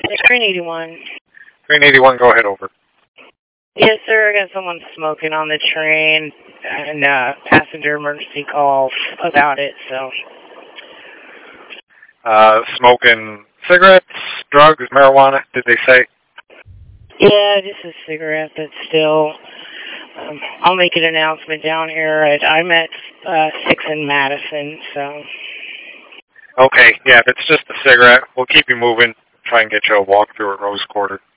Train 81. Train 81, go ahead, over. Yes, sir. I got someone smoking on the train and passenger emergency call about it, so. Smoking cigarettes, drugs, marijuana, did they say? Yeah, just a cigarette, but still. I'll make an announcement down here. I'm at 6 in Madison, so. Okay, yeah, if it's just a cigarette, we'll keep you moving. Try and get you a walk through at Rose Quarter.